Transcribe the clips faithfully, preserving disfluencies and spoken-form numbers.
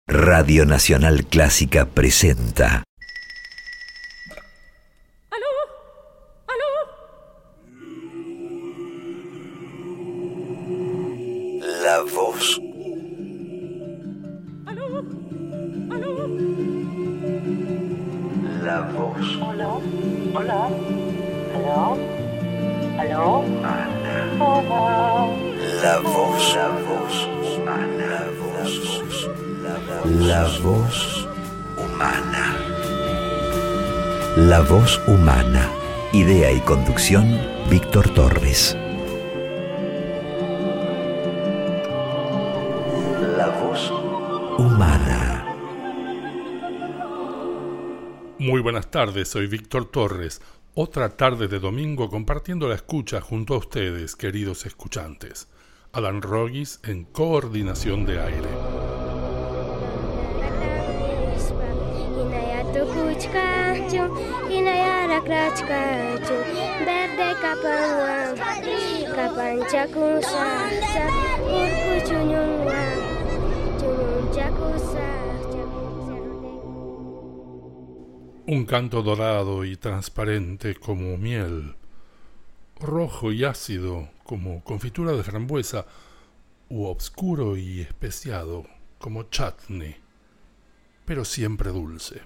Radio Nacional Clásica presenta. ¿Aló? ¿Aló? La voz. ¿Aló? ¿Aló? La voz. Hola, hola, aló, aló, Ana. hola. La voz. La voz. Ana. La voz. La voz humana. La voz humana. Idea y conducción, Víctor Torres. La voz humana. Muy buenas tardes, soy Víctor Torres. Otra tarde de domingo compartiendo la escucha junto a ustedes, queridos escuchantes. Alan Rogis en coordinación de aire. Un canto dorado y transparente como miel, rojo y ácido como confitura de frambuesa, u obscuro y especiado como chutney, pero siempre dulce.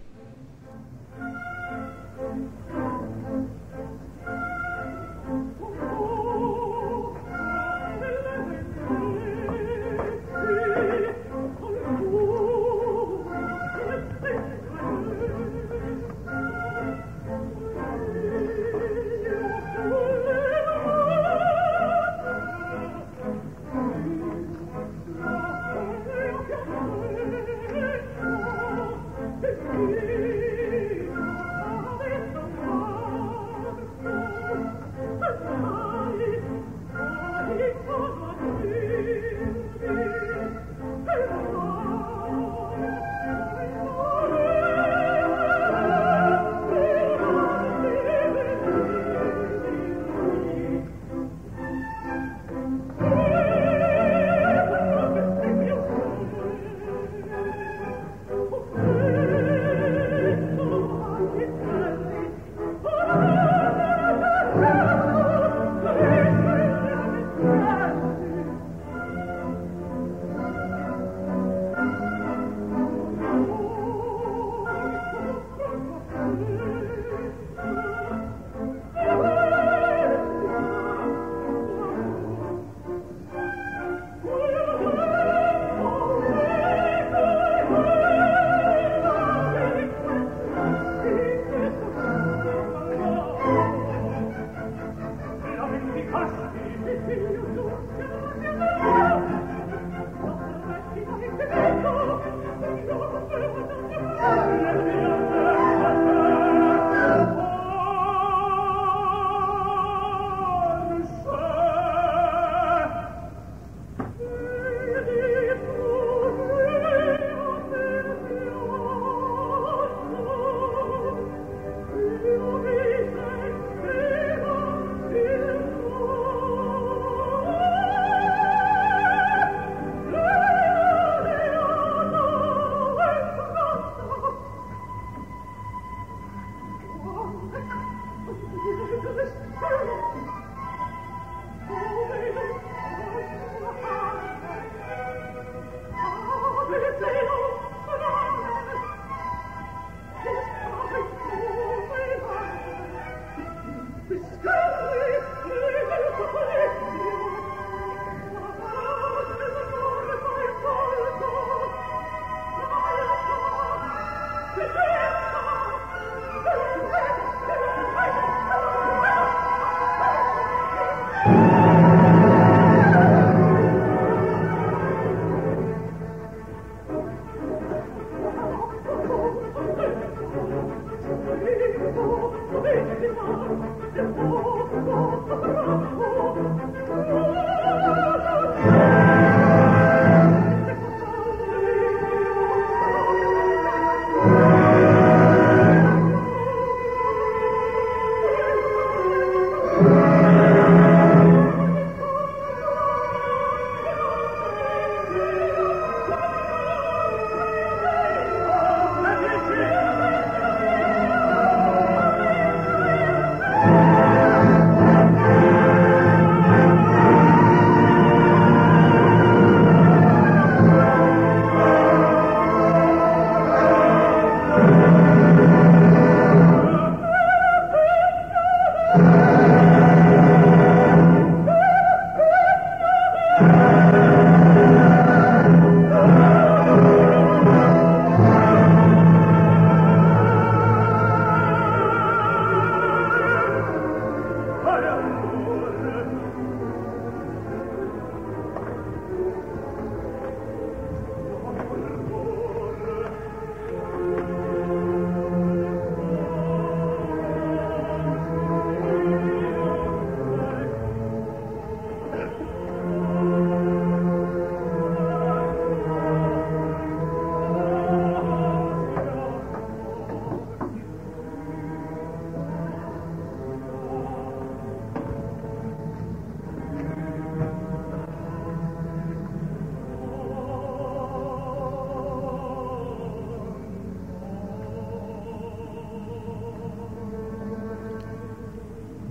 Thank you.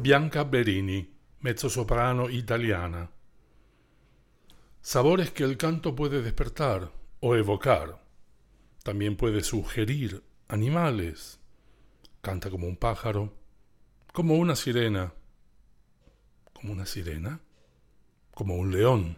Bianca Berini, mezzosoprano italiana. Sabores que el canto puede despertar o evocar. También puede sugerir animales. Canta como un pájaro, como una sirena. ¿Como una sirena? Como un león.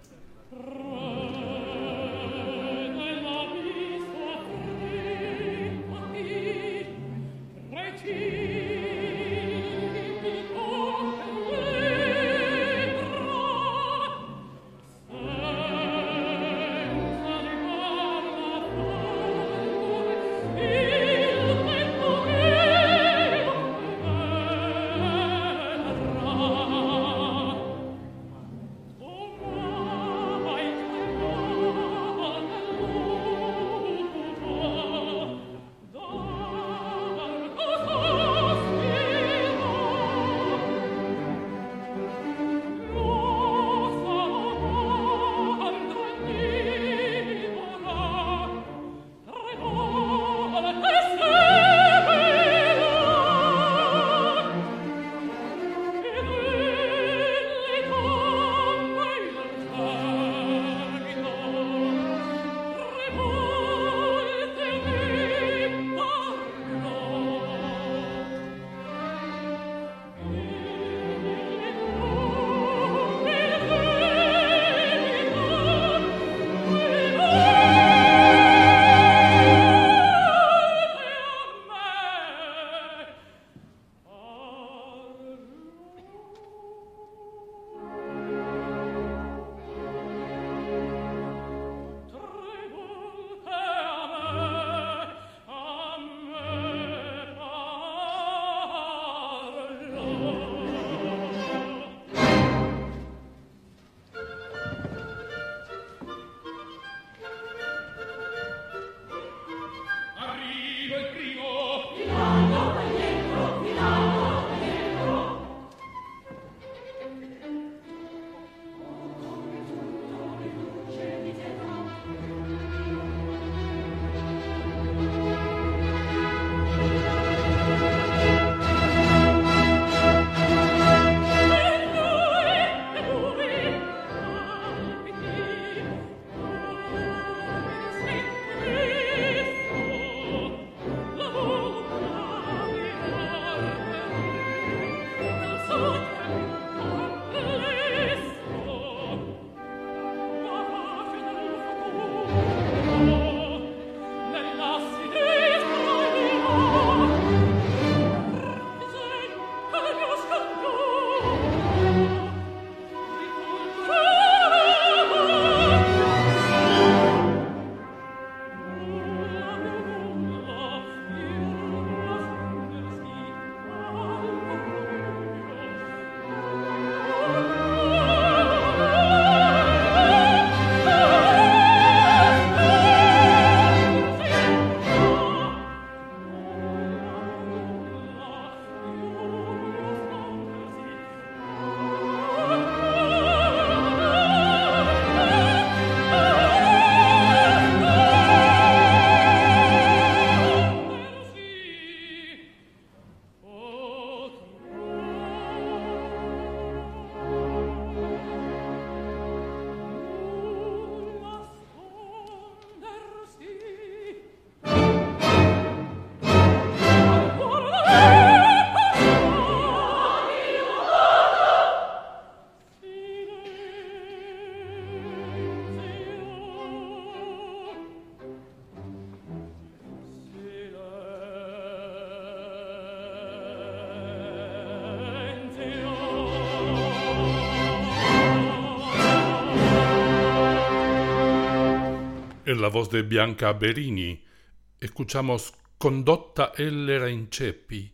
En la voz de Bianca Berini escuchamos Condotta Ellera in Ceppi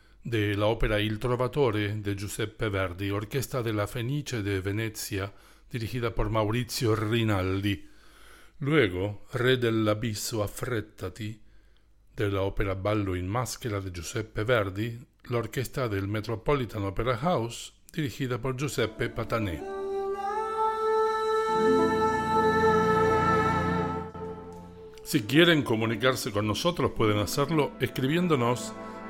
de la ópera Il Trovatore de Giuseppe Verdi, orquesta de la Fenice de Venecia, dirigida por Maurizio Rinaldi. Luego, Re dell'Abisso affrettati, de la ópera Ballo in Maschera de Giuseppe Verdi, la orquesta del Metropolitan Opera House, dirigida por Giuseppe Patané. Si quieren comunicarse con nosotros, pueden hacerlo escribiéndonos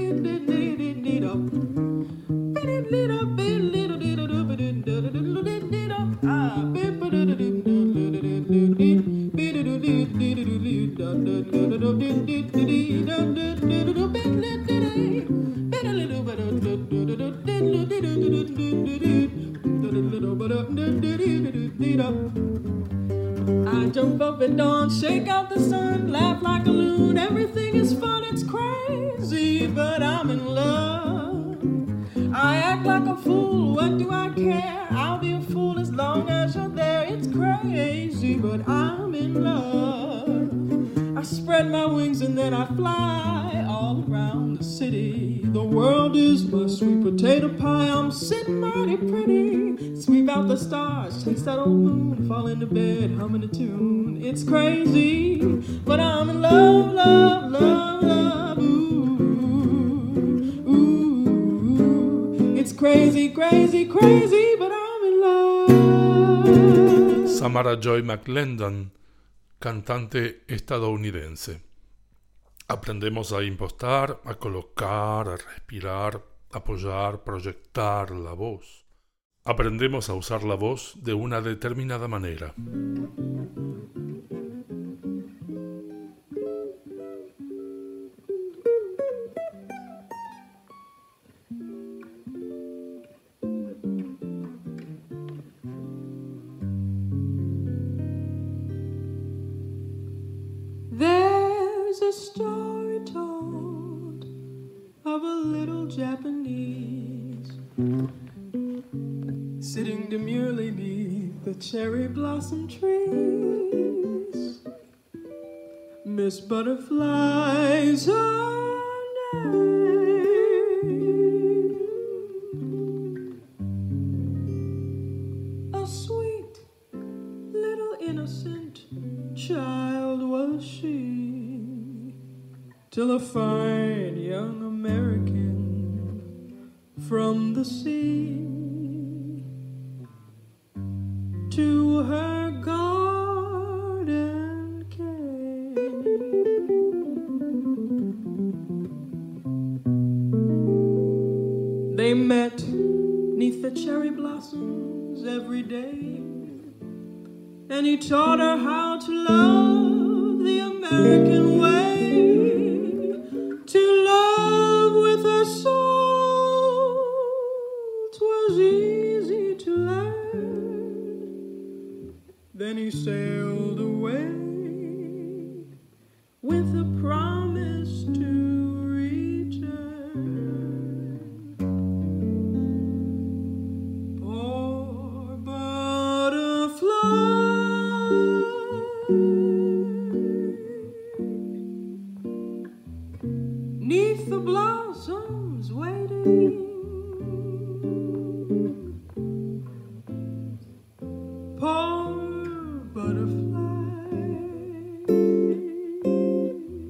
I jump up at dawn, shake out the sun, laugh like a loon. Everything is fun, it's crazy, but I'm in love. I act like a fool, what do I care? I'll be a fool as long as you're there. It's crazy, but I'm in love. I spread my wings and then I fly all around the city. The world is my sweet potato pie. I'm sitting mighty pretty. Sweep out the stars, chase that old moon, fall into bed, humming a tune. It's crazy, but I'm in love, love, love, love. Ooh, ooh. It's crazy, crazy, crazy, but I'm in love. Samara Joy McClendon, cantante estadounidense. Aprendemos a impostar, a colocar, a respirar, apoyar, proyectar la voz. Aprendemos a usar la voz de una determinada manera. There's a story told of a little Japanese sitting demurely beneath the cherry blossom trees. Miss Butterfly's her name. A sweet little innocent child was she, till a fine young American from the sea to her garden came. They met neath the cherry blossoms every day, and he taught her how to love the American way, to love with her soul. 'Twas easy to learn. Then he sailed away with a promise to return. Poor butterfly, neath the blossoms waiting, poor butterfly,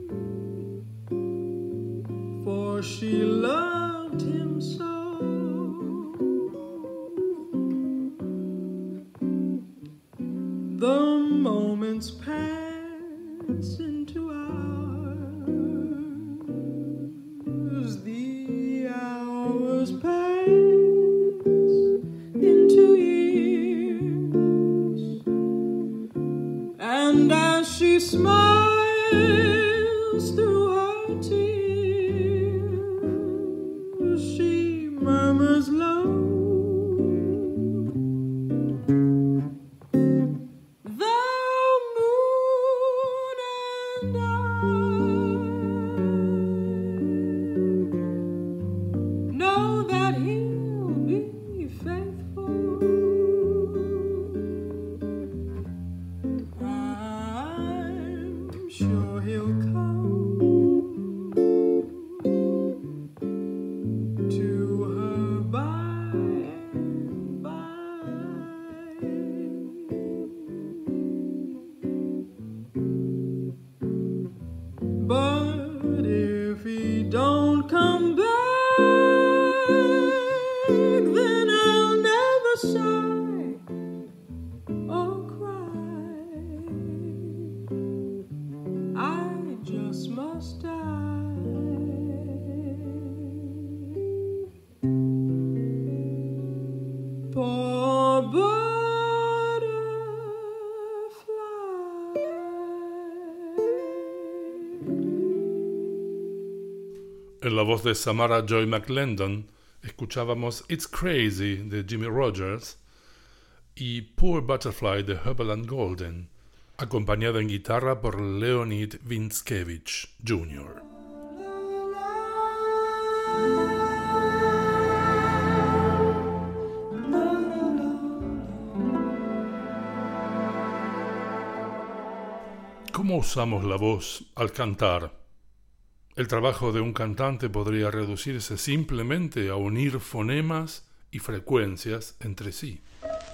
moments pass into hours, the hours pass into years, and as she smiles through her tears, she murmurs low, En la voz de Samara Joy McLendon escuchábamos It's Crazy de Jimmie Rodgers y Poor Butterfly de Hubble and Golden, acompañada en guitarra por Leonid Vinskevich junior ¿Cómo usamos la voz al cantar? El trabajo de un cantante podría reducirse simplemente a unir fonemas y frecuencias entre sí.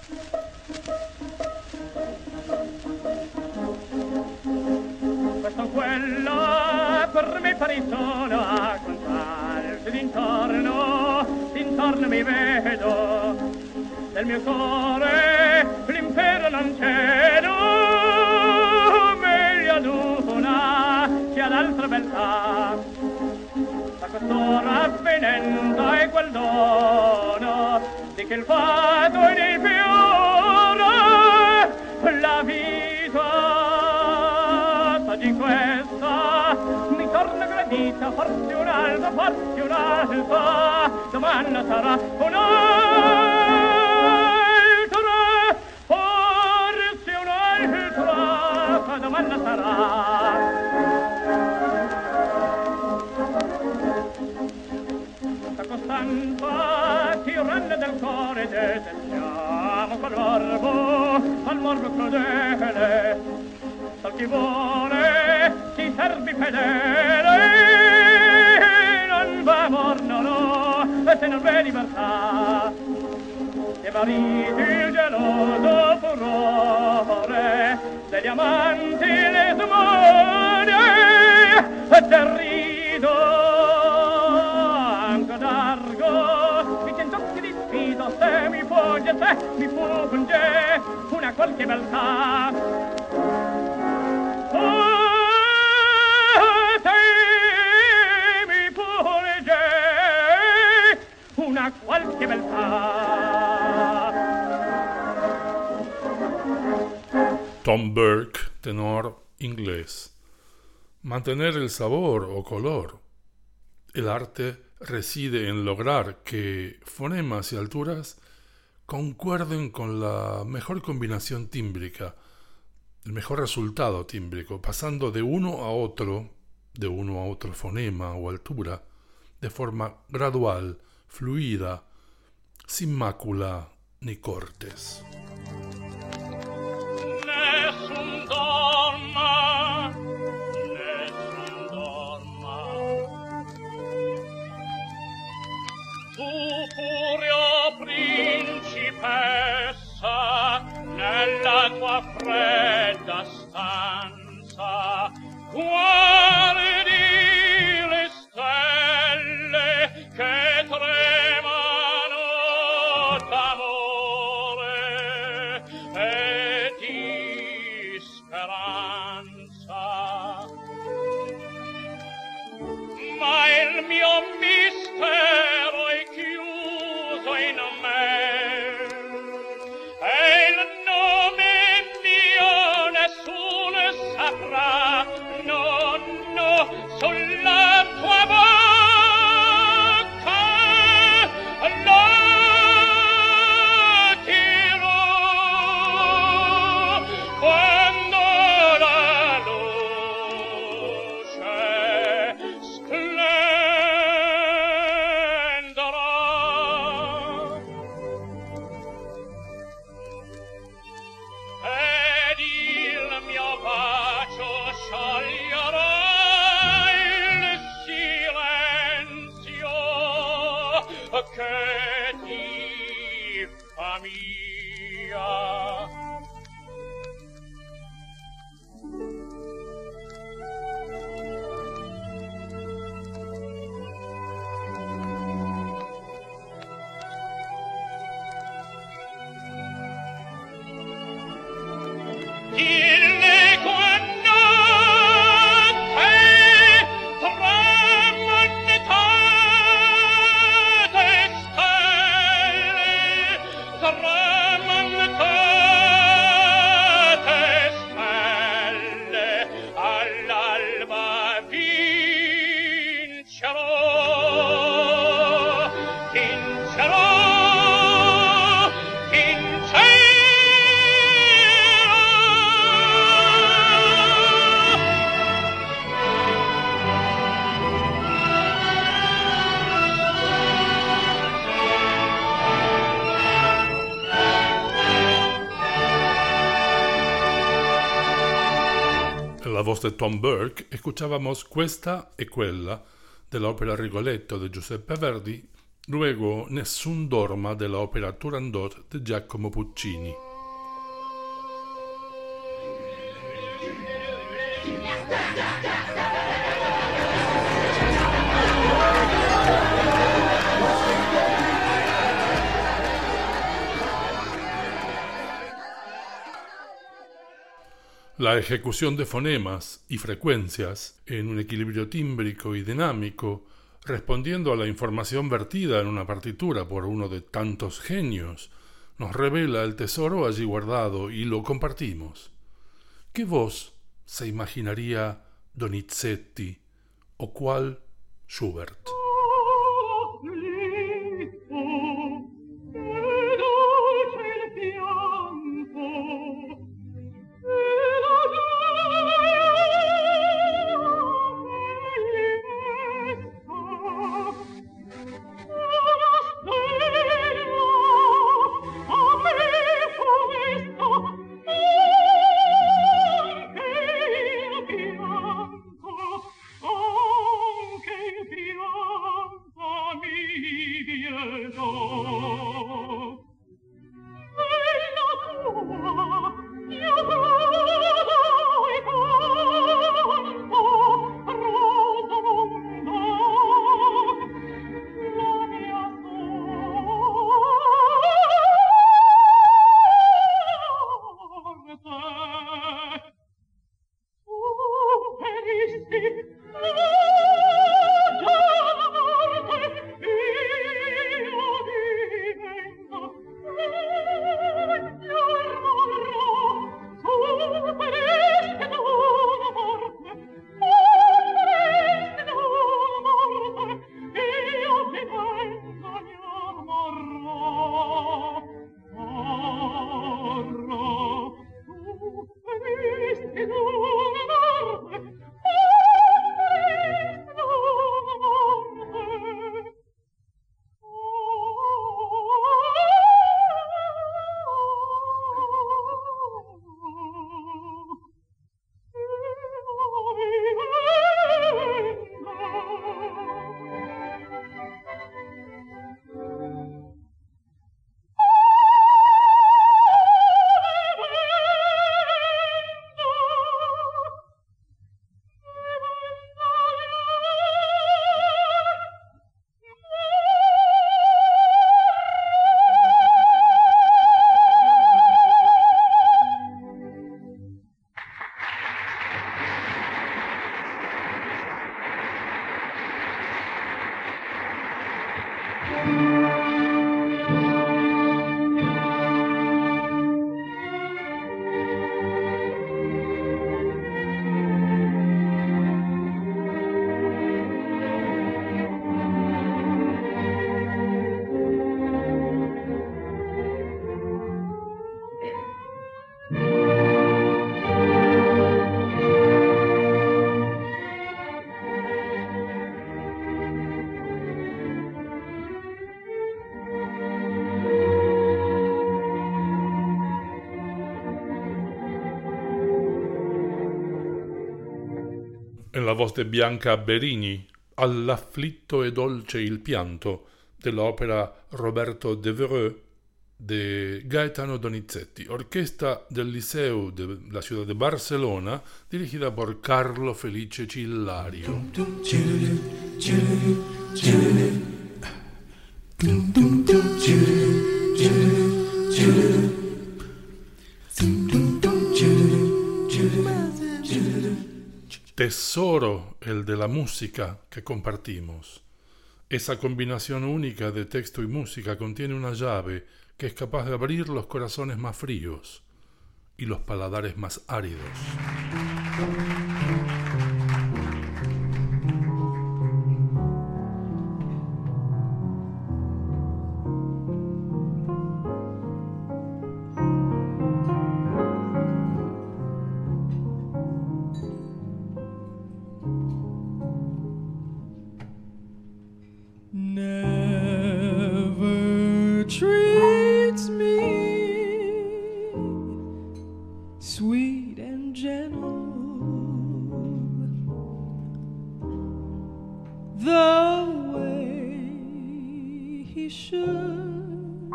Questo quello per me pari solo a guardarsi d'intorno, d'intorno mi vedo, del mio cuore l'impero non cedo, meglio ad una che ad altra beltà. Quest'ora avvenendo è quel dono di che il fato è di fiore la vita oggi questa mi torna gradita forse un'altra forse un'altra domanda sarà un'altra forse un'altra domanda sarà Costanza tiranna del cuore detestiamo col morbo al morbo crudele tal chi vuole si servi fedele non va amor no no e se non v'è libertà dei mariti il geloso furore degli amanti le smone e terrido d'argo mi sento occhi di sfido se mi foglie se mi funge una qualche beltà oh, se mi funge una qualche beltà Tom Burke, tenor inglés. Mantener el sabor o color. El arte reside en lograr que fonemas y alturas concuerden con la mejor combinación tímbrica, el mejor resultado tímbrico, pasando de uno a otro, de uno a otro fonema o altura, de forma gradual, fluida, sin mácula ni cortes. Nessun dorma, tu pure, o principessa, nella tua fredda stanza, guardi le stelle che tremano d'amore e ti speranza. Ma il mio mistero è chiuso in me, e il nome mio nessuno saprà. No, no, sulla tua bocca lo tiro quando la luce splenderà. Ed il mio bacio scioglierà il silenzio che ti fa mia. Dille quando te tramontate stelle, tramontate stelle, all'alba vincerò, vincerò, vincerò. En la voz de Tom Burke escuchábamos Questa e Quella de la ópera Rigoletto de Giuseppe Verdi, luego Nessun dorma de la ópera Turandot de Giacomo Puccini. La ejecución de fonemas y frecuencias en un equilibrio tímbrico y dinámico, respondiendo a la información vertida en una partitura por uno de tantos genios, nos revela el tesoro allí guardado y lo compartimos. ¿Qué voz se imaginaría Donizetti o cuál Schubert? Anche il pianto en la voz de Bianca Berini, All'afflitto e dolce il pianto, de la ópera Roberto Devereux de Gaetano Donizetti, orquesta del Liceu de la ciudad de Barcelona, dirigida por Carlo Felice Cillario. Tesoro el de la música que compartimos. Esa combinación única de texto y música contiene una llave que es capaz de abrir los corazones más fríos y los paladares más áridos. Never treats me sweet and gentle the way he should,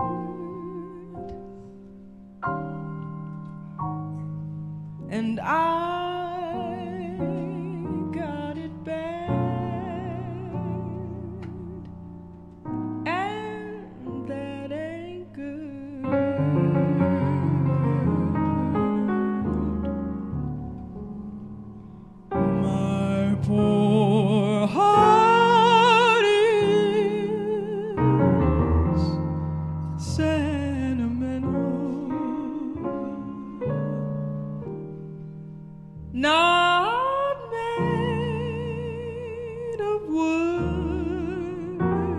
and I got it bad, and that ain't good. My poor heart is sentimental, not made of wood,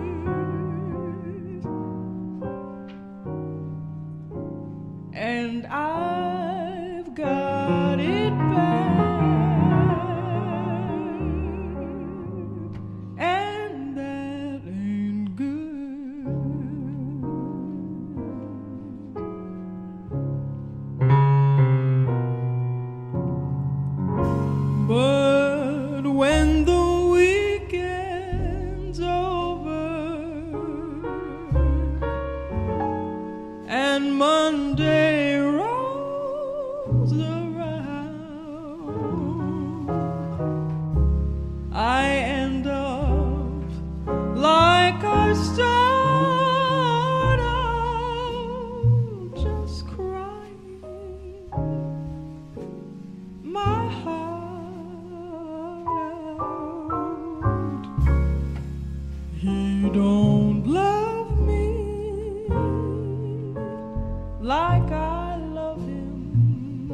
and I've got it bad, and that ain't good. But when the weekend's over and Monday rolls around, I end up like I start out, just crying my heart out. He don't love me like I love him.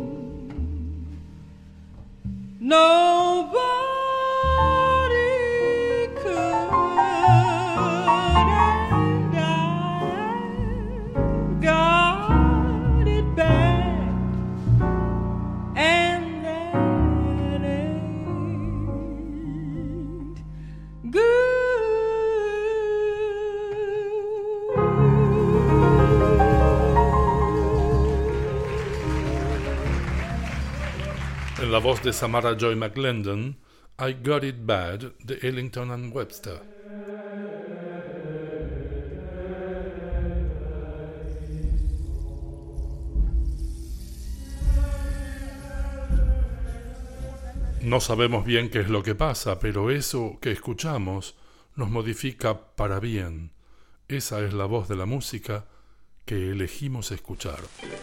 Nobody could, and I got it bad, and that ain't good. En la voz de Samara Joy McLendon, I Got It Bad de Ellington and Webster. No sabemos bien qué es lo que pasa, pero eso que escuchamos nos modifica para bien. Esa es la voz de la música que elegimos escuchar.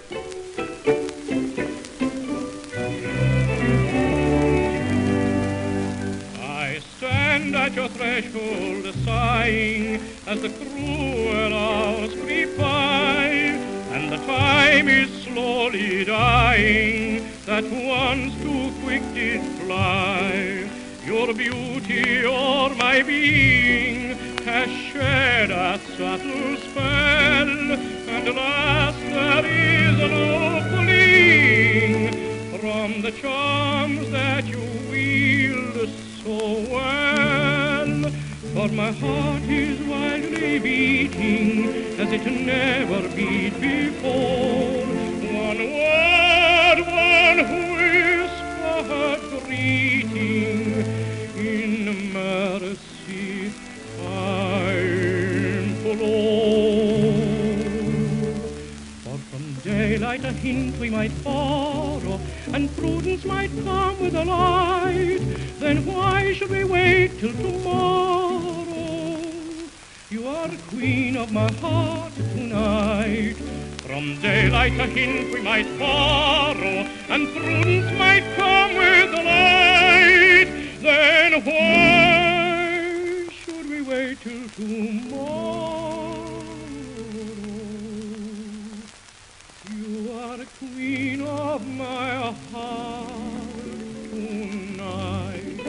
I stand at your threshold sighing as the cruel hours creep by, and the time is slowly dying that once too quick did fly. Your beauty o'er my being has shed a subtle spell, and alas, there is no fleeing from the charms that you wield so well. For my heart is wildly beating as it never beat before. One word, one whispered greeting might borrow, and prudence might come with a light, then why should we wait till tomorrow? You are the queen of my heart tonight. From daylight a hint we might borrow, and prudence might come with the light. Then why should we wait till tomorrow? You are the queen of my heart tonight.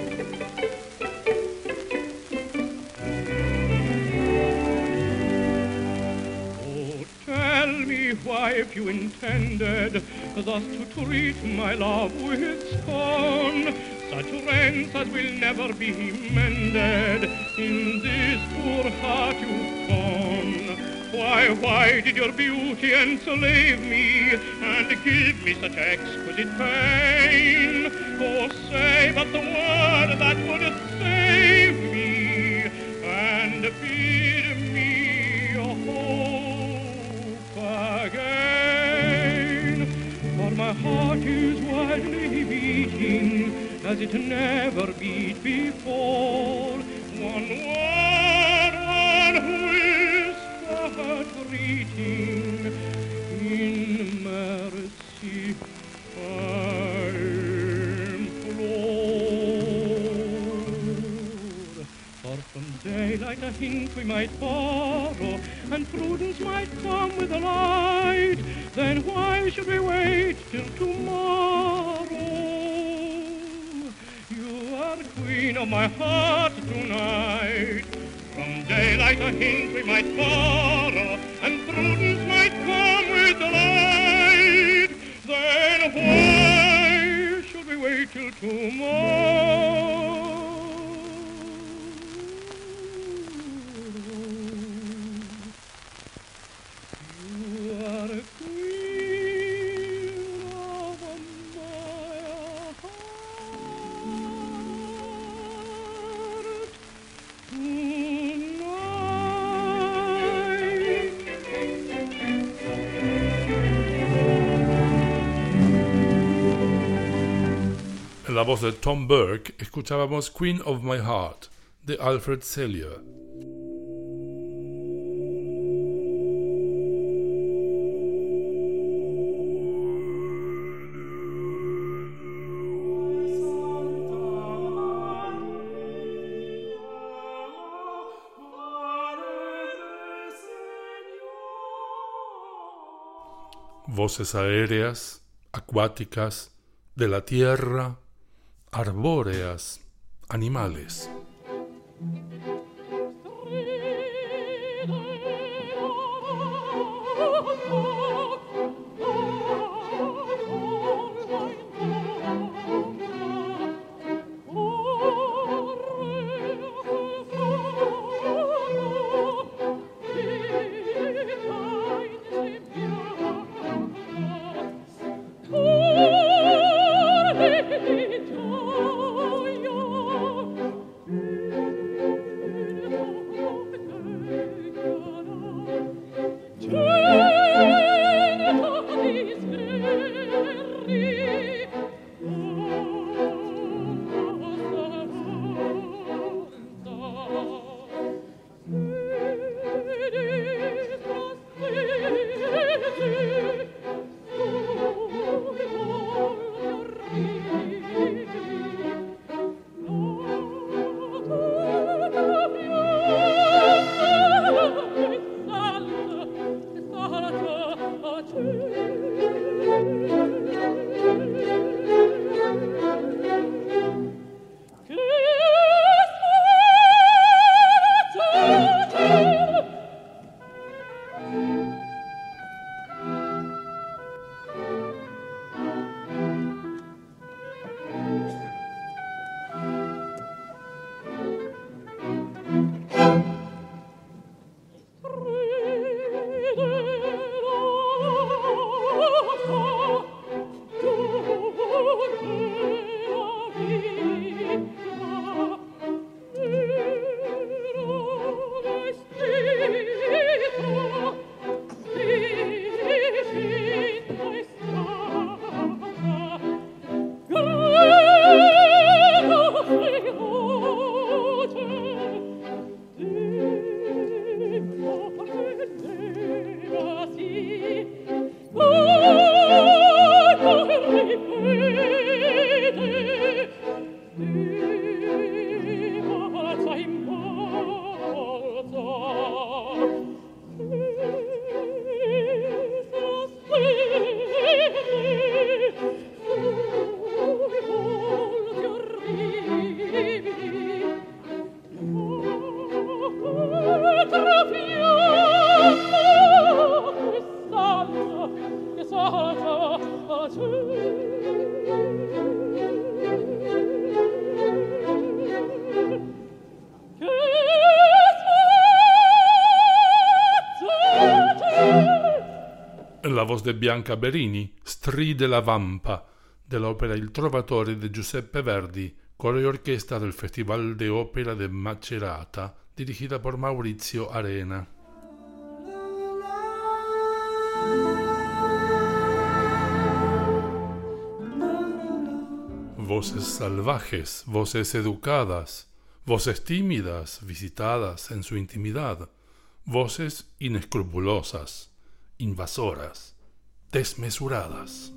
Tell me why, if you intended thus to treat my love with scorn, such rents as will never be mended in this poor heart you've torn. Why, why did your beauty enslave me and give me such exquisite pain? Oh, say but the word that would save me and bid me hope again. For my heart is wildly beating as it never beat before. One word, one whisper greeting, in mercy I implore. For from daylight a hint we might borrow, and prudence might come with the light. Then why should we wait till tomorrow? You are the queen of my heart tonight. From daylight a hint we might borrow, and prudence might come with the light. Then why should we wait till tomorrow? You are a queen of my heart tonight. En la voz de Tom Burke escuchábamos Queen of My Heart de Alfred Cellier. Voces aéreas, acuáticas, de la tierra, arbóreas, animales. Oh, voz de Bianca Berini, Stride la Vampa, dell'opera Il Trovatore di Giuseppe Verdi, coro y orquesta del Festival de Ópera de Macerata, dirigida por Maurizio Arena. Voces salvajes, voces educadas, voces tímidas, visitadas en su intimidad, voces inescrupulosas, invasoras, desmesuradas.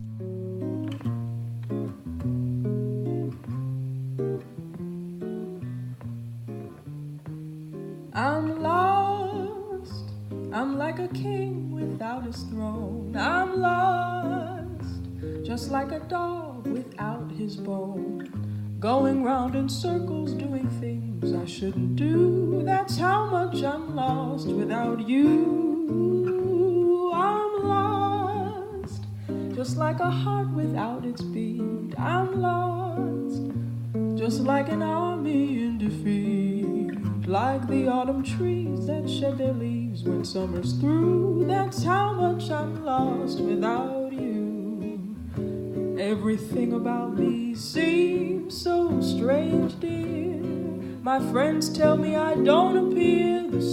I'm lost, I'm like a king without his throne. I'm lost, just like a dog without his bone. Going round in circles, doing things I shouldn't do. That's how much I'm lost without you. I'm lost, just like a heart without its beat. I'm lost, just like an army in defeat. Like the autumn trees that shed their leaves when summer's through. That's how much I'm lost without you. Everything about me seems so strange, dear. My friends tell me I don't appear the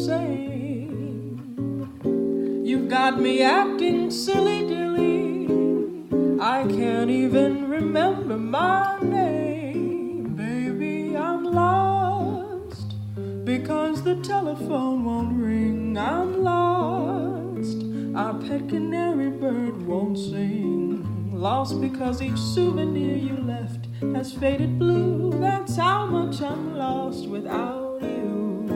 same. You've got me acting silly-dilly. I can't even remember my name. Baby, I'm lost because the telephone won't ring. I'm lost, our pet canary bird won't sing. Lost because each souvenir you left has faded blue. That's how much I'm lost without you.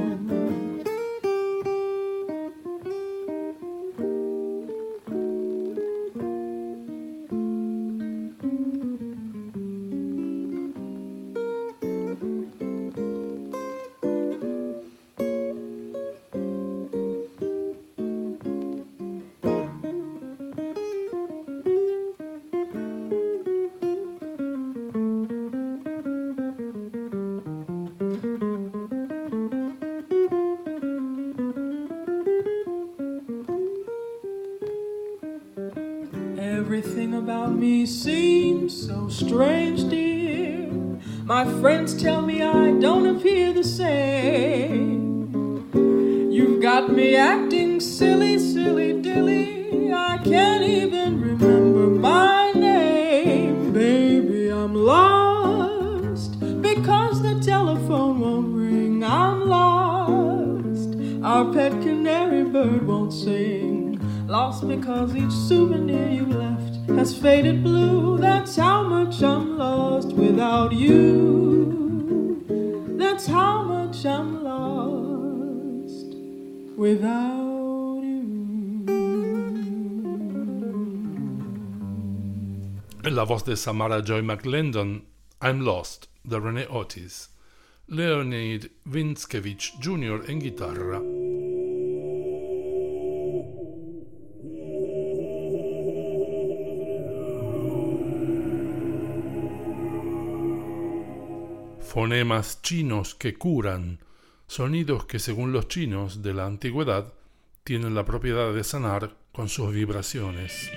Everything about me seems so strange, dear. My friends tell me I don't appear the same. You've got me acting silly, silly, dilly. I can't even remember my name. Baby, I'm lost because the telephone won't ring. I'm lost, our pet canary bird won't sing. Lost because each souvenir you left has faded blue. That's how much I'm lost without you. That's how much I'm lost without you. La voz de Samara Joy McLendon, I'm Lost, de René Otis. Leonid Vinskevich junior en guitarra. Fonemas chinos que curan, sonidos que según los chinos de la antigüedad tienen la propiedad de sanar con sus vibraciones.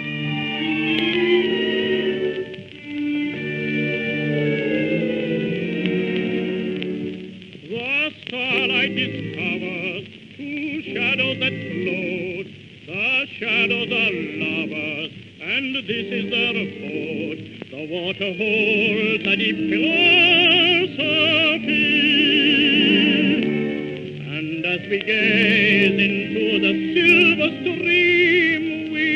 The starlight discovers two shadows that float. The shadows are lovers, and this is their abode. The water holds a deep philosophy, and as we gaze into the silver stream, we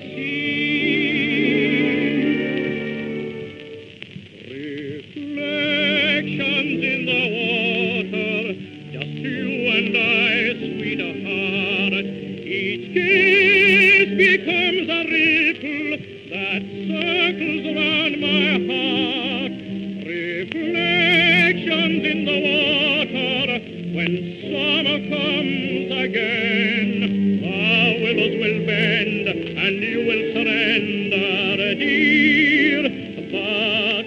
see reflections in the water, just you and I, sweetheart. Each gaze becomes a ripple that circles around my heart. Reflections in the water, when summer comes again, the willows will bend and you will surrender, dear. But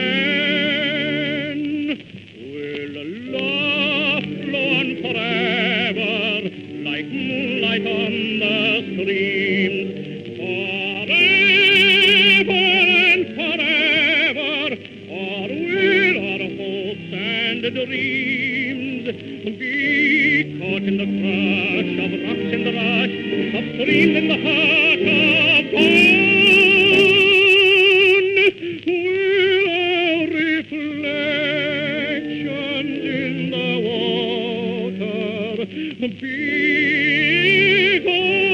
then will love flow on forever like moonlight on the stream. the dreams, be caught in the crush of rocks and the rush of streams in the heart of dawn. Will our reflections in the water be gone?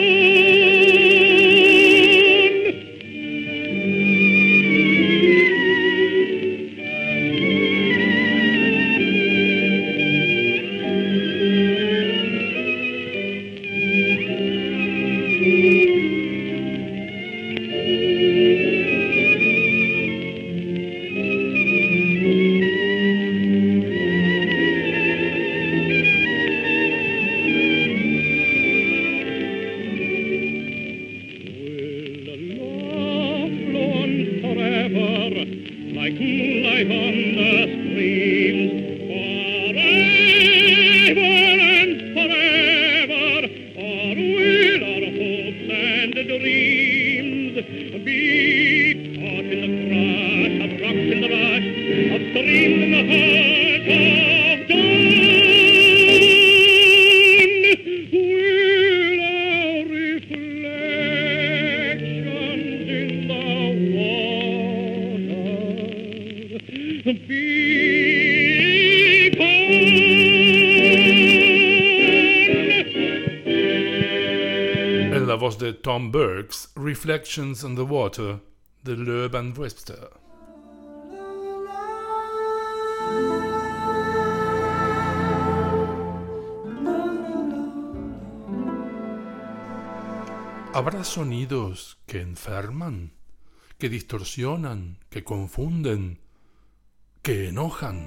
Like moonlight on the streams, forever and forever, or will our hopes and dreams be caught in the crush of rocks in the rush of streams in the heart of dawn? Will our reflections in the water be gone? En la voz de Tom Burks, Reflections on the Water, de Loeb and Webster. ¿Habrá sonidos que enferman, que distorsionan, que confunden, que enojan?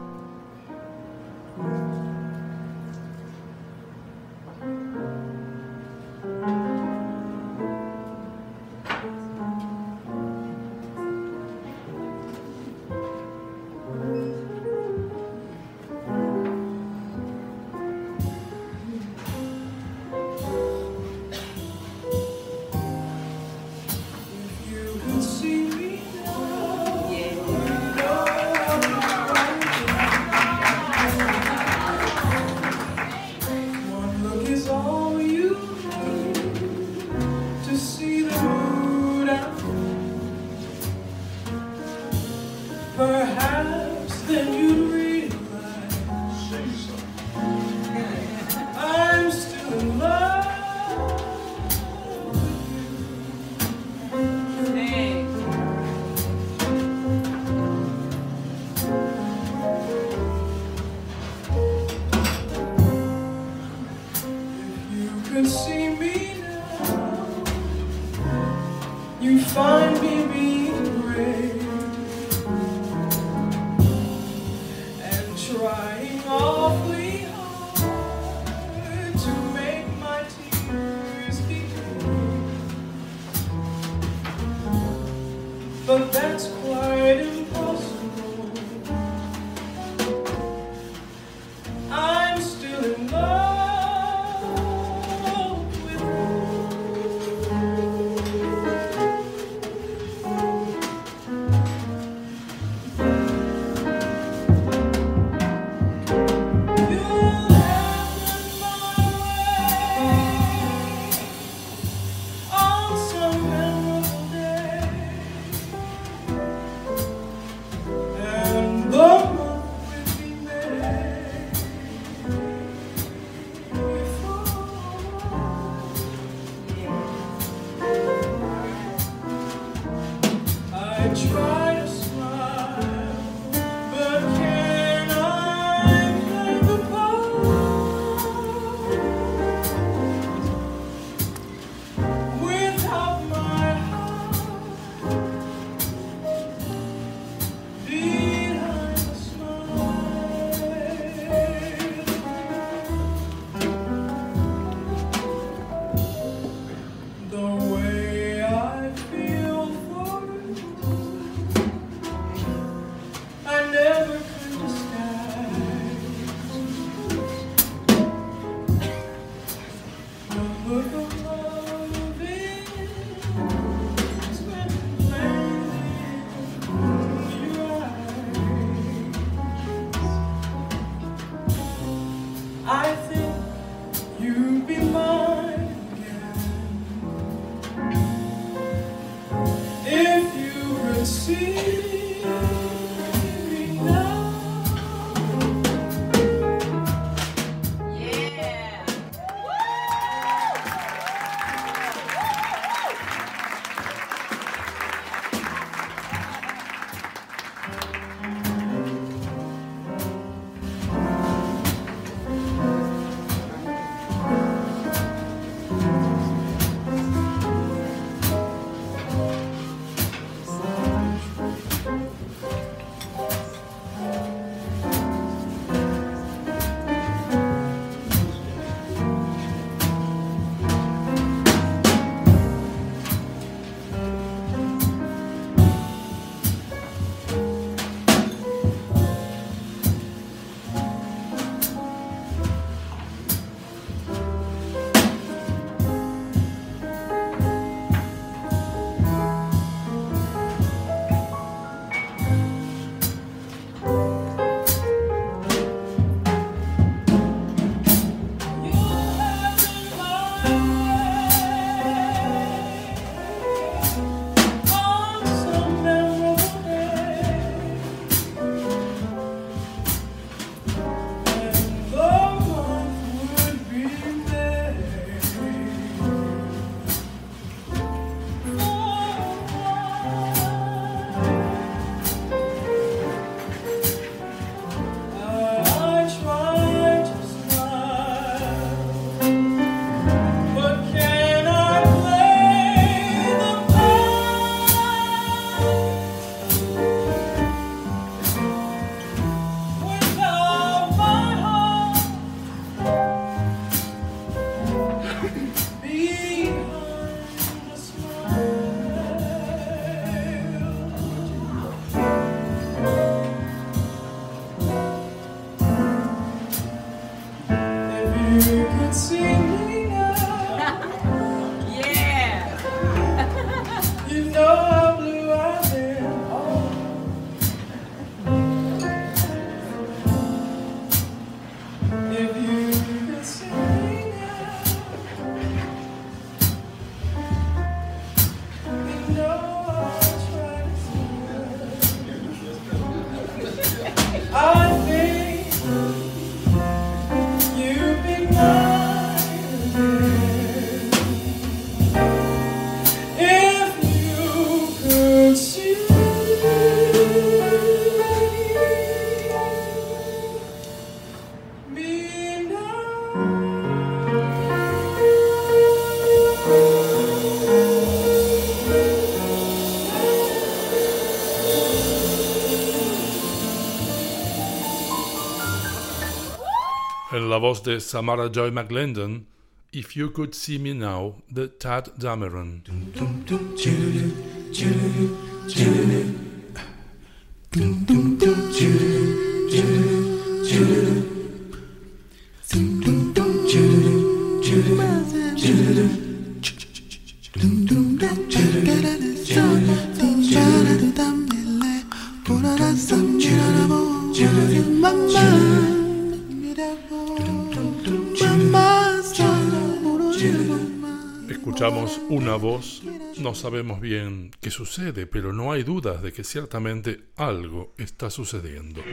Perhaps then you'd realize I'm still in love with you. If you could see me now, you find me being brave. En la voz de Samara Joy McLendon, If You Could See Me Now, de Tad Dameron. Escuchamos una voz, no sabemos bien qué sucede, pero no hay dudas de que ciertamente algo está sucediendo.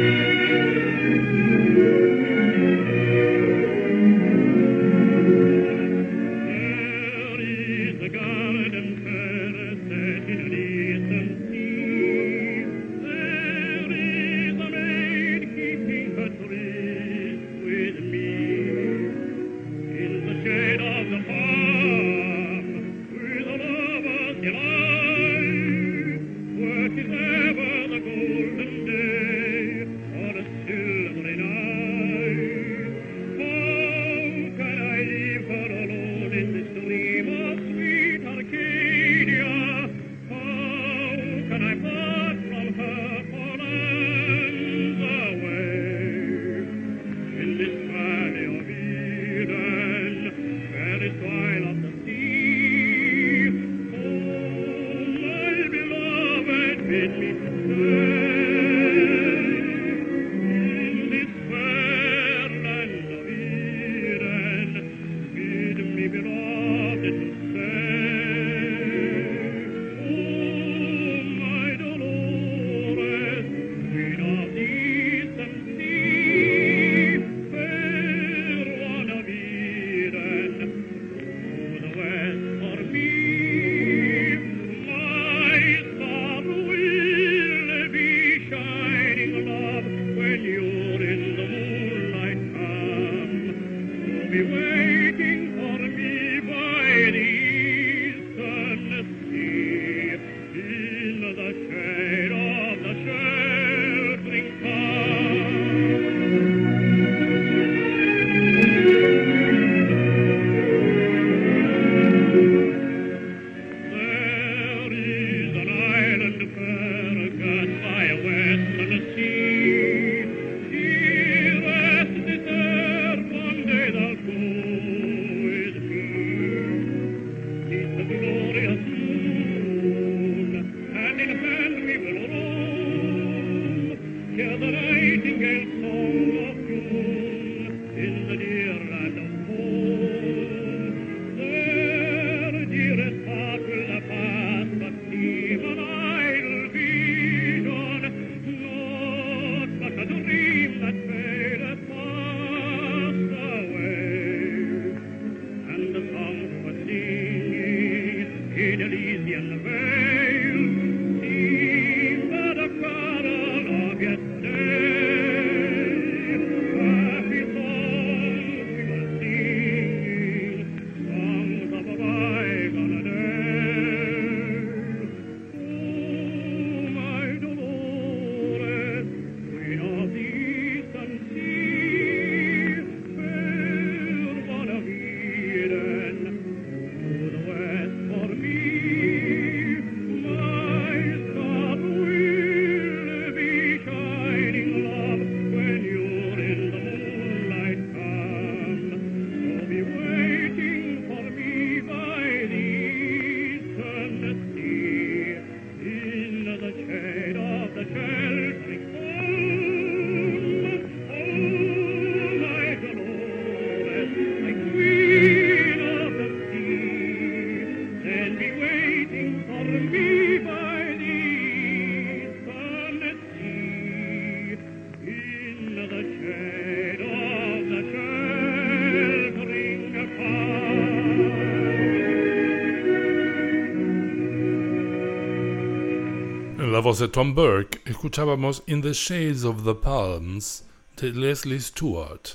La voz de Tom Burke, escuchábamos In the Shades of the Palms de Leslie Stewart.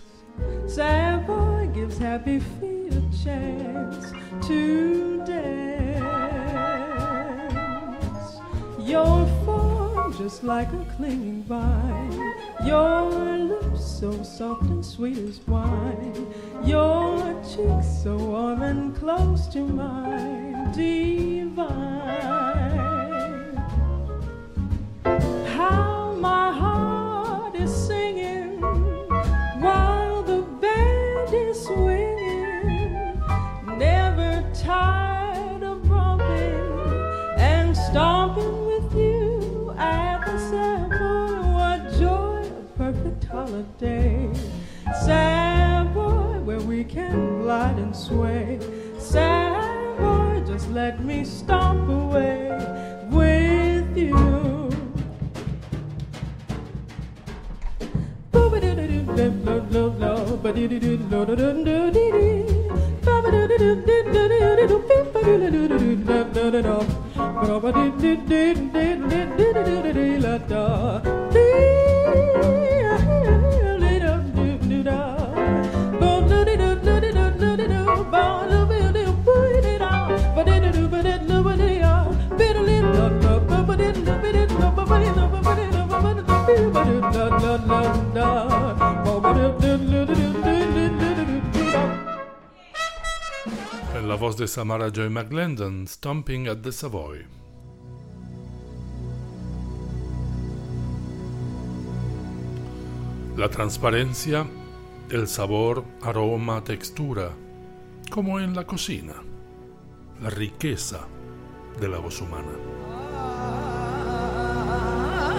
Sad boy gives happy feet a chance to dance. Your form just like a clinging vine. Your lips so soft and sweet as wine. Your cheeks so warm and close to mine. Divine. How my heart is singing while the band is swinging. Never tired of romping and stomping with you at the Savoy. What joy, a perfect holiday. Savoy, where we can glide and sway. Savoy, just let me stomp away with you. En la voz de Samara Joy McGlendon, Stomping at the Savoy. La transparencia, el sabor, aroma, textura, como en la cocina, la riqueza de la voz humana.